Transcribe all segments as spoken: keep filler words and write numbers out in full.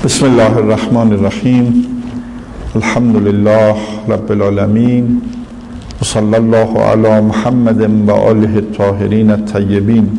بسم الله الرحمن الرحیم. الحمد لله رب العالمین و صلی الله علی محمد و آله الطاهرین الطیبین.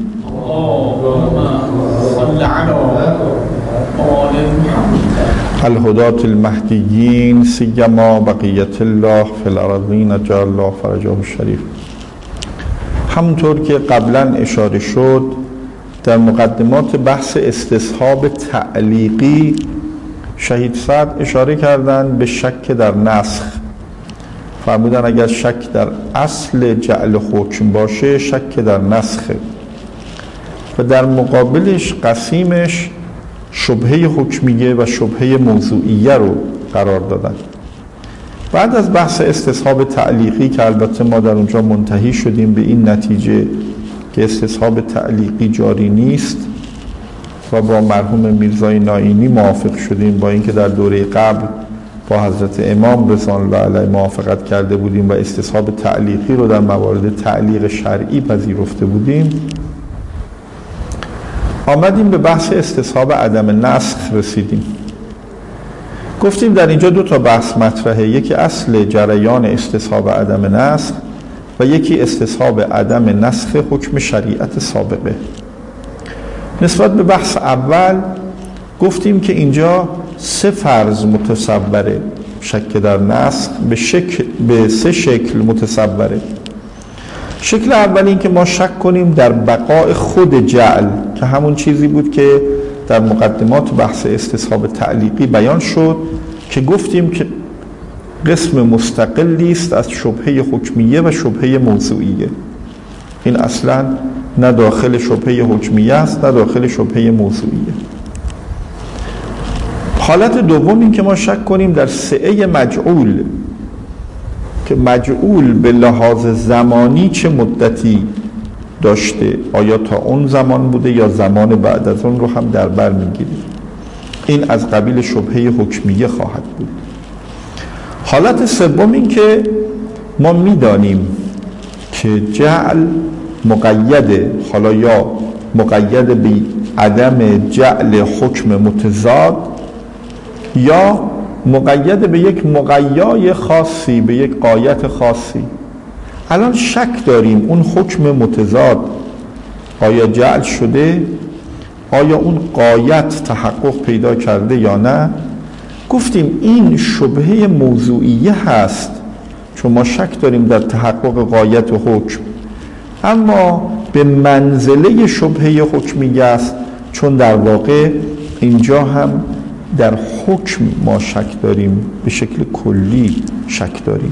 الهداة المهدیین سیما بقیت الله فی الارضین جعل الله فرجه الشریف. همونطور که قبلا اشاره شد در مقدمات بحث استصحاب تعلیقی شهید سعد اشاره کردن به شک در نسخ. فرمودن اگر شک در اصل جعل حکم باشه شک در نسخه و در مقابلش قسیمش شبهه حکمیه و شبهه موضوعیه رو قرار دادن. بعد از بحث استصحاب تعلیقی که البته ما در اونجا منتهی شدیم به این نتیجه که استصحاب تعلیقی جاری نیست و با مرحوم میرزای نائینی موافق شدیم، با اینکه در دوره قبل با حضرت امام رضوان الله علیه موافقت کرده بودیم و استصحاب تعلیقی رو در موارد تعلیق شرعی پذیرفته بودیم. آمدیم به بحث استصحاب عدم نسخ رسیدیم. گفتیم در اینجا دو تا بحث مطرحه، یکی اصل جریان استصحاب عدم نسخ و یکی استصحاب عدم نسخ حکم شریعت سابقه. نسبت به بحث اول گفتیم که اینجا سه فرض متصوره شک در نسخ به شکل به سه شکل متصوره. شکل اول این که ما شک کنیم در بقای خود جعل که همون چیزی بود که در مقدمات بحث استصحاب تعلیقی بیان شد که گفتیم که قسم مستقلی است از شبهه حکمیه و شبهه موضوعیه. این اصلا نه داخل شبهه حکمیه است نه داخل شبهه موضوعیه. حالت دوم این که ما شک کنیم در سعه مجعول که مجعول به لحاظ زمانی چه مدتی داشته، آیا تا اون زمان بوده یا زمان بعد از اون رو هم در بر میگیریم. این از قبیل شبهه حکمیه خواهد بود. حالت سوم این که ما میدانیم که جعل مقیده، حالا یا مقید به عدم جعل حکم متضاد یا مقید به یک مقیای خاصی، به یک غایت خاصی. الان شک داریم اون حکم متضاد آیا جعل شده، آیا اون غایت تحقق پیدا کرده یا نه. گفتیم این شبهه موضوعیه هست چون ما شک داریم در تحقق غایت و حکم، اما به منزله شبهه حکمیه است چون در واقع اینجا هم در حکم ما شک داریم، به شکل کلی شک داریم.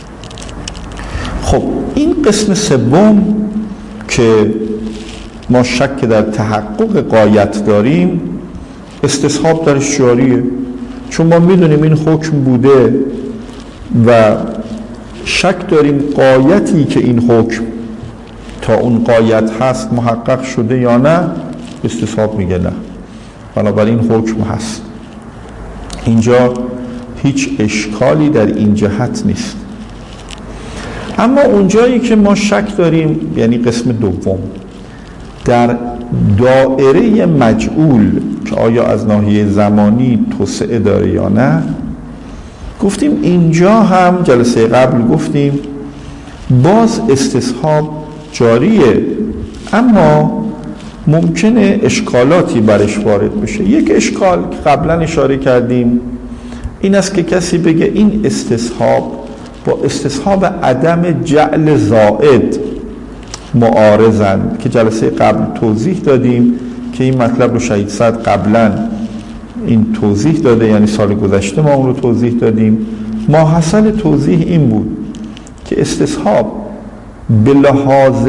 خب این قسم سوم که ما شک در تحقق غایت داریم استصحاب درش جاریه، چون ما میدونیم این حکم بوده و شک داریم غایتی که این حکم تا اون غایت هست محقق شده یا نه. استصحاب میگه نه، بنابراین حکم هست. اینجا هیچ اشکالی در این جهت نیست. اما اونجایی که ما شک داریم، یعنی قسم دوم، در دائره مجعول که آیا از ناحیه زمانی توسعه داره یا نه، گفتیم اینجا هم جلسه قبل گفتیم باز استصحاب جاریه، اما ممکنه اشکالاتی برش وارد بشه. یک اشکال که قبلا اشاره کردیم این است که کسی بگه این استصحاب با استصحاب عدم جعل زائد معارضند که جلسه قبل توضیح دادیم که این مطلب رو شهید سعد قبلا این توضیح داده، یعنی سال گذشته ما اون رو توضیح دادیم. ماحصل توضیح این بود که استصحاب به لحاظ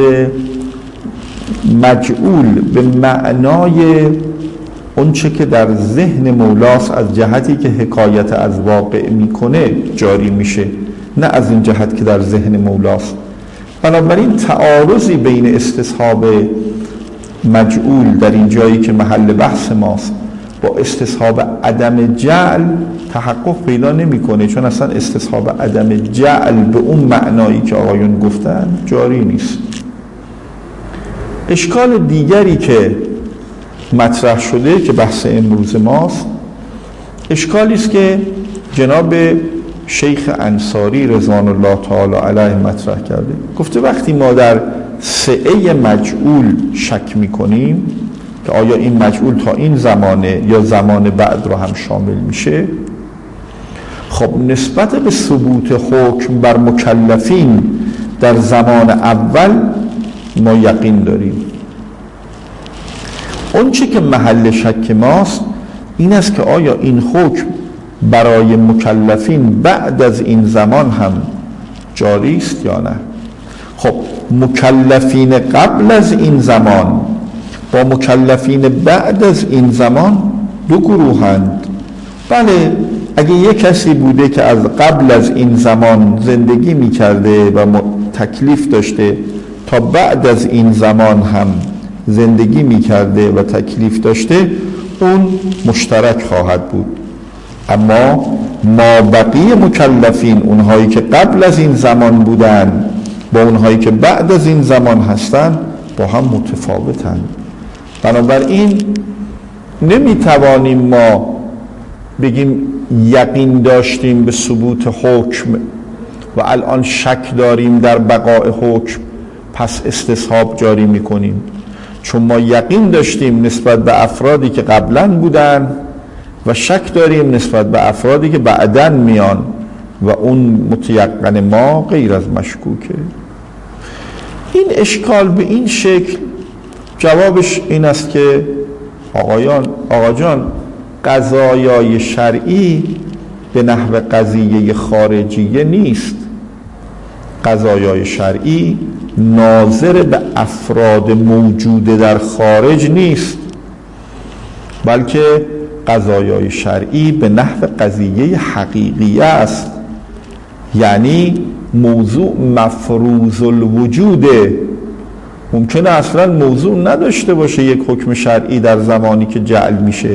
مجعول به معنای اون چه که در ذهن مولاست از جهتی که حکایت از واقع میکنه جاری میشه، نه از این جهت که در ذهن مولاست. بنابراین تعارضی بین استصحاب مجعول در این جایی که محل بحث ماست با استصحاب عدم جعل تحقق پیدا نمیکنه، چون اصلا استصحاب عدم جعل به اون معنایی که آقایون گفتن جاری نیست. اشکال دیگری که مطرح شده که بحث امروز ماست اشکالی است که جناب شیخ انصاری رضوان الله تعالی علیه مطرح کرده. گفته وقتی ما در سعه مجعول شک میکنیم که آیا این مجعول تا این زمانه یا زمان بعد رو هم شامل میشه، خب نسبت به ثبوت حکم بر مکلفین در زمان اول ما یقین داریم. اون چی که محل شک ماست این است که آیا این حکم برای مکلفین بعد از این زمان هم جاری است یا نه. خب مکلفین قبل از این زمان با مکلفین بعد از این زمان دو گروهند. بله اگه یک کسی بوده که از قبل از این زمان زندگی میکرده و تکلیف داشته تا بعد از این زمان هم زندگی میکرده و تکلیف داشته، اون مشترک خواهد بود. اما ما بقیه مکلفین، اونهایی که قبل از این زمان بودن با اونهایی که بعد از این زمان هستن، با هم متفاوتن. بنابراین نمیتوانیم ما بگیم یقین داشتیم به ثبوت حکم و الان شک داریم در بقاء حکم پس استصحاب جاری میکنیم، چون ما یقین داشتیم نسبت به افرادی که قبلا بودن و شک داریم نسبت به افرادی که بعدن میان و اون متیقن ما غیر از مشکوکه. این اشکال به این شکل جوابش این است که آقایان آقا جان، قضایای شرعی به نحو قضیه خارجیه نیست. قضایای شرعی ناظر به افراد موجود در خارج نیست، بلکه قضایای شرعی به نحو قضیه حقیقیه است. یعنی موضوع مفروض الوجوده. ممکنه اصلا موضوع نداشته باشه یک حکم شرعی در زمانی که جعل میشه،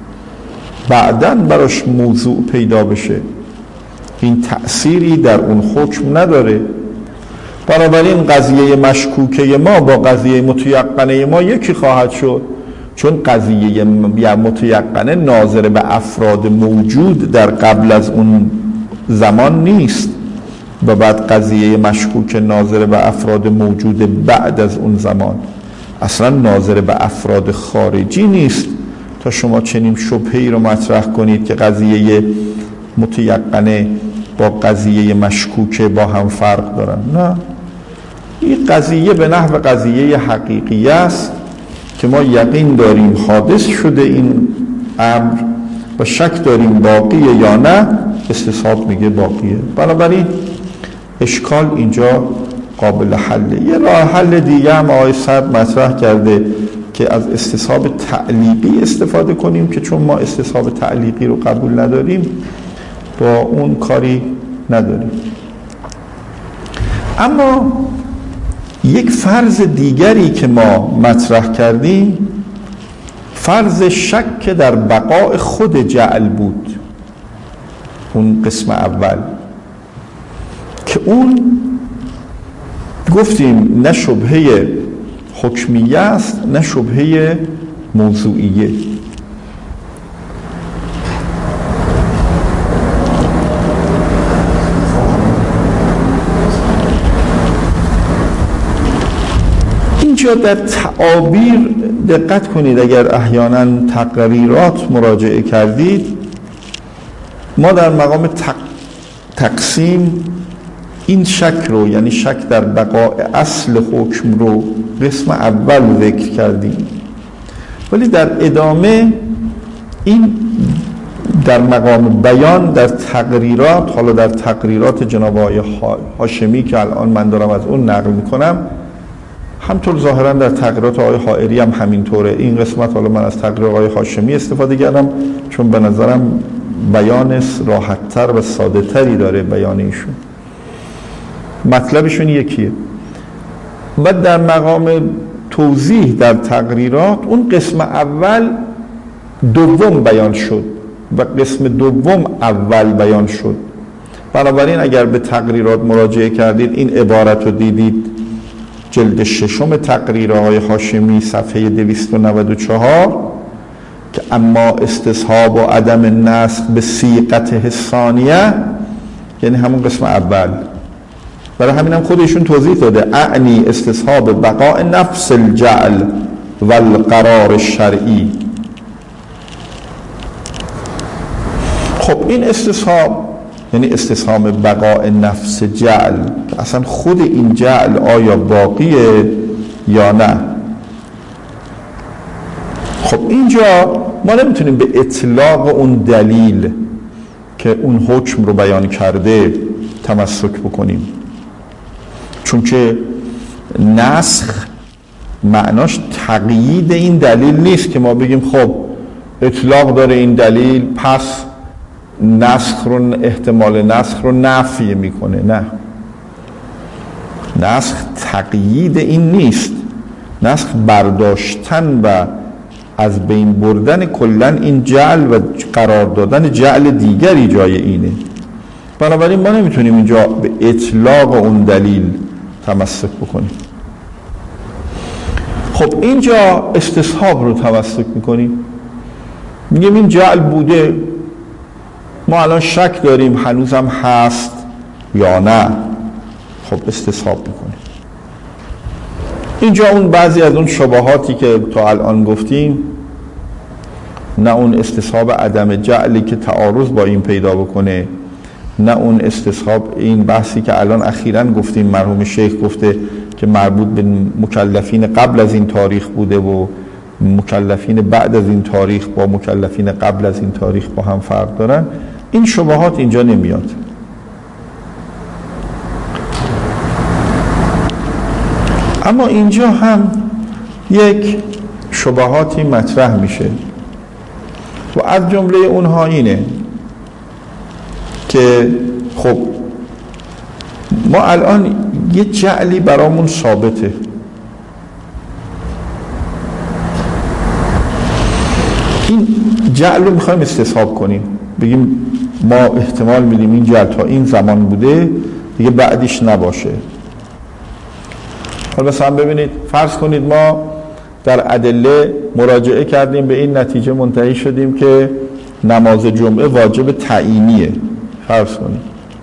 بعداً براش موضوع پیدا بشه، این تأثیری در اون حکم نداره. بنابراین قضیه مشکوکه ما با قضیه متیقنه ما یکی خواهد شد، چون قضیه متیقنه ناظر به افراد موجود در قبل از اون زمان نیست و بعد قضیه مشکوک ناظر به افراد موجود بعد از اون زمان، اصلا ناظر به افراد خارجی نیست تا شما چنین شبهه‌ای رو مطرح کنید که قضیه متیقنه با قضیه مشکوکه با هم فرق دارن. نه، این قضیه به نحو قضیه حقیقی است که ما یقین داریم حادث شده این امر و شک داریم باقیه یا نه، استصحاب میگه باقیه. بنابراین اشکال اینجا قابل حله. یه راه حل دیگه هم آقای صدر مطرح کرده که از استصحاب تعلیقی استفاده کنیم، که چون ما استصحاب تعلیقی رو قبول نداریم با اون کاری نداریم. اما یک فرض دیگری که ما مطرح کردیم فرض شک در بقاء خود جعل بود، اون قسم اول، که اون گفتیم نه شبهه حکمیه است نه شبهه موضوعیه. اینجا در تعابیر دقت کنید، اگر احیانا تقریرات مراجعه کردید، ما در مقام تق... تقسیم این شک رو، یعنی شک در بقاء اصل حکم رو قسم اول ذکر کردیم، ولی در ادامه این در مقام بیان در تقریرات، حالا در تقریرات جناب آقای هاشمی که الان من دارم از اون نقل میکنم، همطور ظاهرا در تقریرات آقای حائری هم همینطوره. این قسمت حالا من از تقریر آقای هاشمی استفاده کردم چون به نظرم بیان راحت‌تر و ساده تری داره بیان ایشون، مطلبشون یکیه. و در مقام توضیح در تقریرات اون قسم اول دوم بیان شد و قسم دوم اول بیان شد. بنابراین اگر به تقریرات مراجعه کردید این عبارت رو دیدید، جلد ششم تقریر آقای هاشمی صفحه دویست و نود و چهار، که اما استصحاب و عدم نسخ به صیغت ثانیه یعنی همون قسم اول. برای همین هم خودشون توضیح داده اعنی استصحاب بقاء نفس الجعل و القرار الشرعی. خب این استصحاب یعنی استصحاب بقاء نفس جعل که اصلا خود این جعل آیا باقیه یا نه. خب اینجا ما نمیتونیم به اطلاق اون دلیل که اون حکم رو بیان کرده تمسک بکنیم، چون که نسخ معناش تقیید این دلیل نیست که ما بگیم خب اطلاق داره این دلیل پس نسخ رو احتمال نسخ رو نفی میکنه. نه، نسخ تقیید این نیست، نسخ برداشتن و از بین بردن کلن این جعل و قرار دادن جعل دیگری جای اینه. بنابراین ما نمیتونیم اینجا به اطلاق اون دلیل تمسک بکنیم. خب اینجا استصحاب رو تمسک میکنیم، میگیم این جعل بوده، ما الان شک داریم هنوزم هست یا نه، خب استصحاب میکنیم. اینجا اون بعضی از اون شبهاتی که تا الان گفتیم، نه اون استصحاب عدم جعلی که تعارض با این پیدا بکنه، نه اون استصحاب این بحثی که الان اخیراً گفتیم مرحوم شیخ گفته که مربوط به مکلفین قبل از این تاریخ بوده و مکلفین بعد از این تاریخ با مکلفین قبل از این تاریخ با هم فرق دارن، این شبهات اینجا نمیاد. اما اینجا هم یک شبهاتی مطرح میشه و از جمله اونها اینه که خب ما الان یه جعلی برامون ثابته، این جعل رو میخوایم استصحاب کنیم، بگیم ما احتمال میدیم این جعل تا این زمان بوده دیگه بعدیش نباشه. حالا مثلا ببینید فرض کنید ما در ادله مراجعه کردیم به این نتیجه منتهی شدیم که نماز جمعه واجب تعیینیه، فرض کنید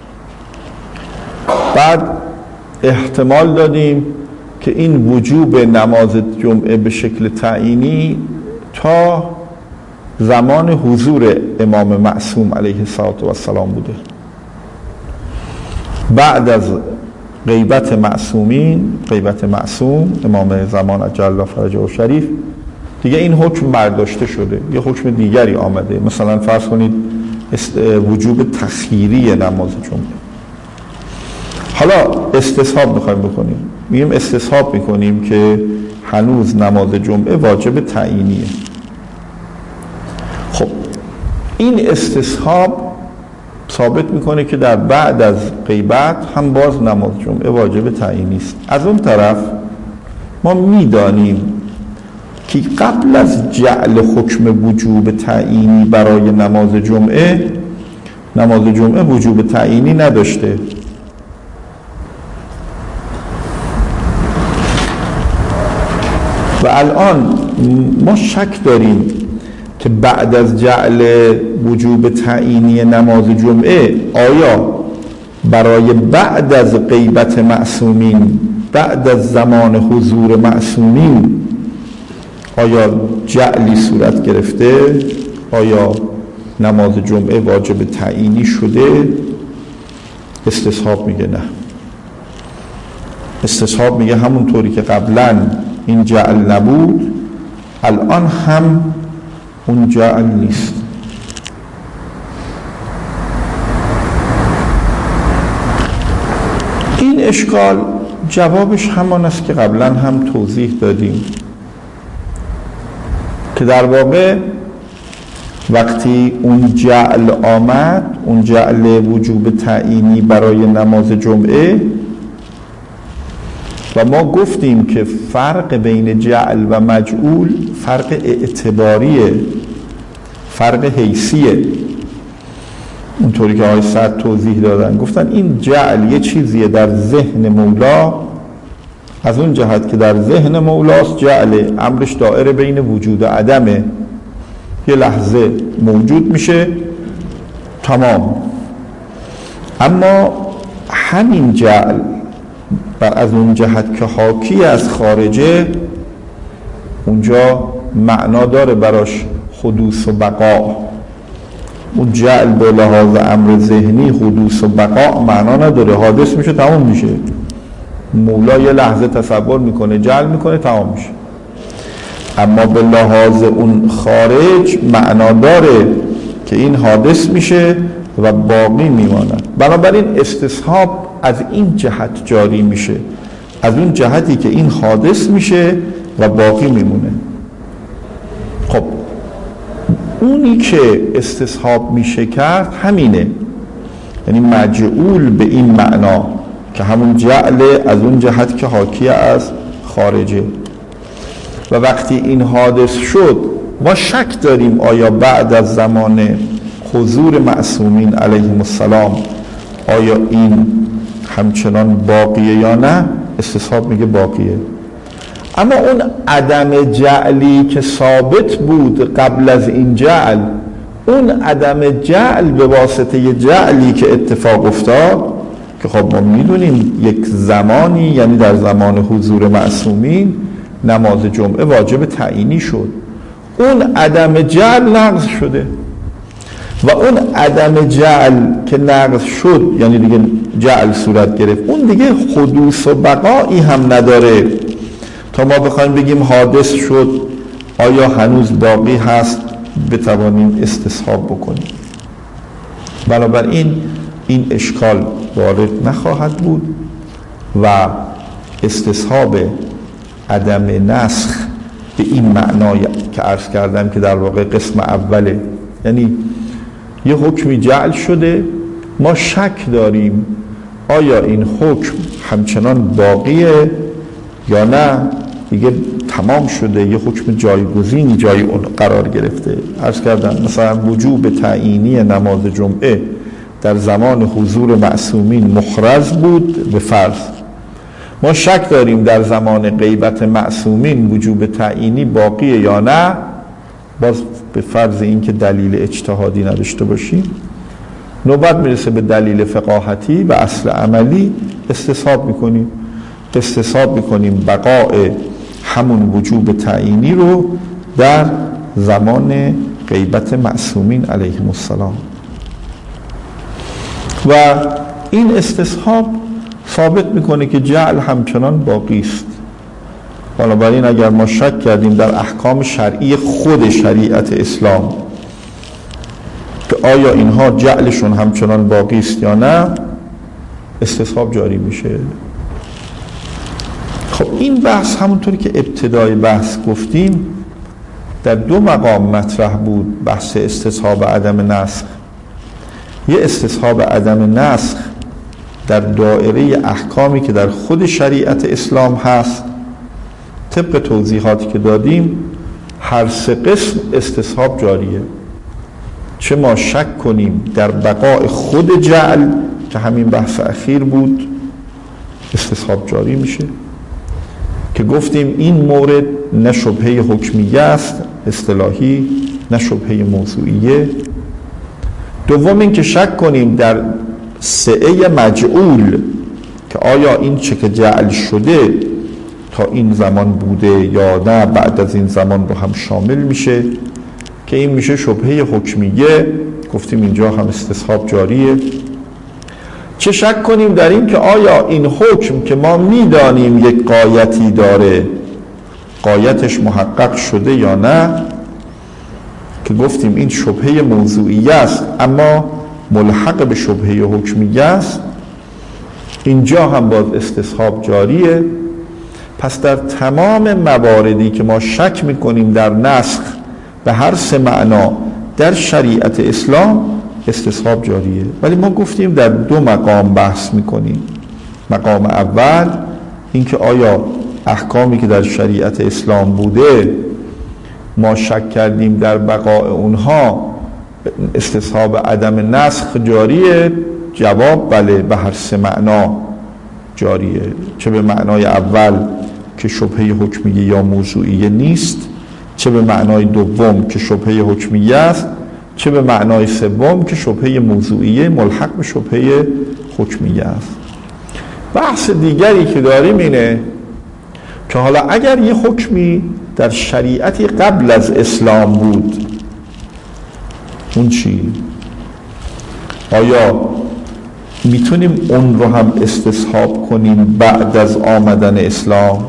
بعد احتمال دادیم که این وجوب نماز جمعه به شکل تعیینی تا زمان حضور امام معصوم علیه السلام بوده، بعد از غیبت معصومین، غیبت معصوم امام زمان عجل الله فرجه شریف دیگه این حکم برداشته شده، یه حکم دیگری آمده، مثلا فرض کنید وجوب تخییری نماز جمعه. حالا استصحاب میخوایم بکنیم، میگیم استصحاب میکنیم که هنوز نماز جمعه واجب تعیینیه. خب این استصحاب ثابت میکنه که در بعد از غیبت هم باز نماز جمعه واجب تعیینی است. از اون طرف ما میدانیم که قبل از جعل حکم وجوب تعیینی برای نماز جمعه، نماز جمعه وجوب تعیینی نداشته. و الان ما شک داریم که بعد از جعل وجوب تعیینی نماز جمعه آیا برای بعد از غیبت معصومین، بعد از زمان حضور معصومین آیا جعلی صورت گرفته، آیا نماز جمعه واجب تعیینی شده؟ استصحاب میگه نه، استصحاب میگه همونطوری که قبلا این جعل نبود الان هم اون جعل نیست. این اشکال جوابش همان است که قبلا هم توضیح دادیم که در واقع وقتی اون جعل آمد، اون جعل وجوب تعیینی برای نماز جمعه، و ما گفتیم که فرق بین جعل و مجعول فرق اعتباریه، فرق حیثیه، اونطوری که آقای سعد توضیح دادن، گفتن این جعل یه چیزیه در ذهن مولا، از اون جهت که در ذهن مولاست جعل امرش دائره بین وجود و عدمه، یه لحظه موجود میشه تمام. اما همین جعل بر از اون جهت که حاکی از خارجه، اونجا معنا داره براش حدوث و بقا. اون جعل به لحاظ امر ذهنی حدوث و بقا معنا نداره، حادث میشه تمام میشه. مولا یه لحظه تصور میکنه جعل میکنه تمام میشه. اما به لحاظ اون خارج معنا داره که این حادث میشه و باقی میماند. بنابراین استصحاب از این جهت جاری میشه، از اون جهتی که این حادث میشه و باقی میمونه. خب اونی که استصحاب میشه کرد همینه، یعنی مجعول به این معنا که همون جعل از اون جهت که حاکی از خارجه. و وقتی این حادث شد ما شک داریم آیا بعد از زمان حضور معصومین علیهم السلام آیا این همچنان باقیه یا نه؟ استصحاب میگه باقیه. اما اون عدم جعلی که ثابت بود قبل از این جعل، اون عدم جعل به واسطه جعلی که اتفاق افتاد، که خب ما میدونیم یک زمانی، یعنی در زمان حضور معصومین نماز جمعه واجب تعیینی شد، اون عدم جعل نقض شده و اون عدم جعل که نقض شد یعنی دیگه جعل صورت گرفت، اون دیگه حدوث و بقایی هم نداره تا ما بخوایم بگیم حادث شد آیا هنوز باقی هست بتوانیم استصحاب بکنیم. بنابراین این اشکال وارد نخواهد بود و استصحاب عدم نسخ به این معنای که عرض کردم که در واقع قسم اوله، یعنی یه حکمی جعل شده ما شک داریم آیا این حکم همچنان باقیه یا نه دیگه تمام شده، یه حکم جایگزین جای اون قرار گرفته. عرض کردم مثلا وجوب تعیینی نماز جمعه در زمان حضور معصومین محرز بود به فرض، ما شک داریم در زمان غیبت معصومین وجوب تعیینی باقیه یا نه، باز به فرض این که دلیل اجتهادی نداشته باشیم نوبت میرسه به دلیل فقاهتی و اصل عملی، استصحاب میکنیم استصحاب میکنیم بقاء همون وجوب تعیینی رو در زمان غیبت معصومین علیهم السلام. و این استصحاب ثابت میکنه که جعل همچنان باقی است. بنابراین اگر ما شک کردیم در احکام شرعی خود شریعت اسلام که آیا اینها جعلشون همچنان باقی است یا نه، استصحاب جاری میشه. خب این بحث همونطوری که ابتدای بحث گفتیم در دو مقام مطرح بود، بحث استصحاب عدم نسخ. یه استصحاب عدم نسخ در دایره احکامی که در خود شریعت اسلام هست، طبق توضیحاتی که دادیم هر سه قسم استصحاب جاریه، چه ما شک کنیم در بقاء خود جعل که همین بحث اخیر بود استصحاب جاری میشه که گفتیم این مورد نه شبهه حکمیه است اصطلاحی نه شبهه موضوعیه. دوم این که شک کنیم در سعه مجعول که آیا این چه که جعل شده تا این زمان بوده یا نه بعد از این زمان رو هم شامل میشه که این میشه شبهه حکمیه، گفتیم اینجا هم استصحاب جاریه. چه شک کنیم در این که آیا این حکم که ما میدانیم یک غایتی داره غایتش محقق شده یا نه، که گفتیم این شبهه موضوعیه است اما ملحق به شبهه حکمیه است. اینجا هم باز استصحاب جاریه. پس در تمام مواردی که ما شک میکنیم در نسخ به هر سه معنا در شریعت اسلام استصحاب جاریه، ولی ما گفتیم در دو مقام بحث میکنیم. مقام اول اینکه آیا احکامی که در شریعت اسلام بوده ما شک کردیم در بقاء اونها استصحاب عدم نسخ جاریه؟ جواب بله، به هر سه معنا جاریه، چه به معنای اول که شبهه حکمیه یا موضوعیه نیست چه به معنای دوم که شبهه حکمیه است، چه به معنای سوم که شبهه موضوعیه ملحق به شبهه حکمیه است. بحث دیگری که داریم اینه که حالا اگر یه حکمی در شریعتی قبل از اسلام بود، اون چی؟ آیا میتونیم اون رو هم استصحاب کنیم بعد از آمدن اسلام؟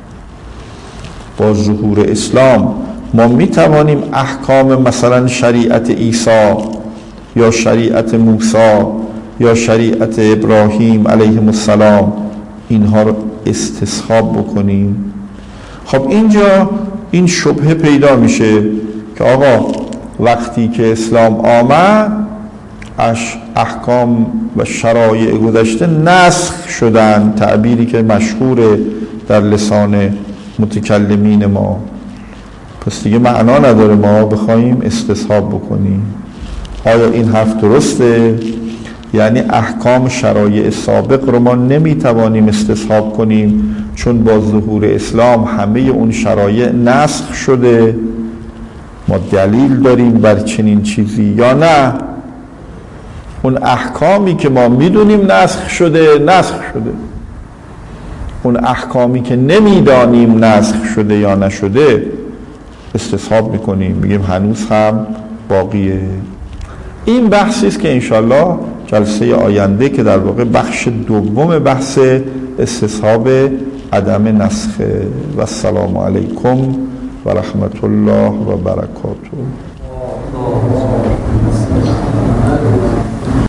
با ظهور اسلام ما میتوانیم احکام مثلا شریعت عیسی یا شریعت موسی یا شریعت ابراهیم علیهم السلام اینها رو استصحاب بکنیم؟ خب اینجا این شبهه پیدا میشه که آقا وقتی که اسلام آمد احکام و شرایع گذشته نسخ شدن، تعبیری که مشهوره در لسان متکلمین ما، پس دیگه معنا نداره ما بخوایم استصحاب بکنیم. آیا این حرف درسته؟ یعنی احکام شرایع سابق رو ما نمیتوانیم استصحاب کنیم چون با ظهور اسلام همه اون شرایع نسخ شده؟ ما دلیل داریم بر چنین چیزی یا نه؟ اون احکامی که ما میدونیم نسخ شده نسخ شده، اون احکامی که نمیدانیم نسخ شده یا نشده استصحاب میکنیم، میگیم هنوز هم باقیه. این بحثی است که انشالله جلسه آینده که در واقع بخش دوم بحث استصحاب عدم نسخ. و السلام علیکم و رحمت الله و برکاته.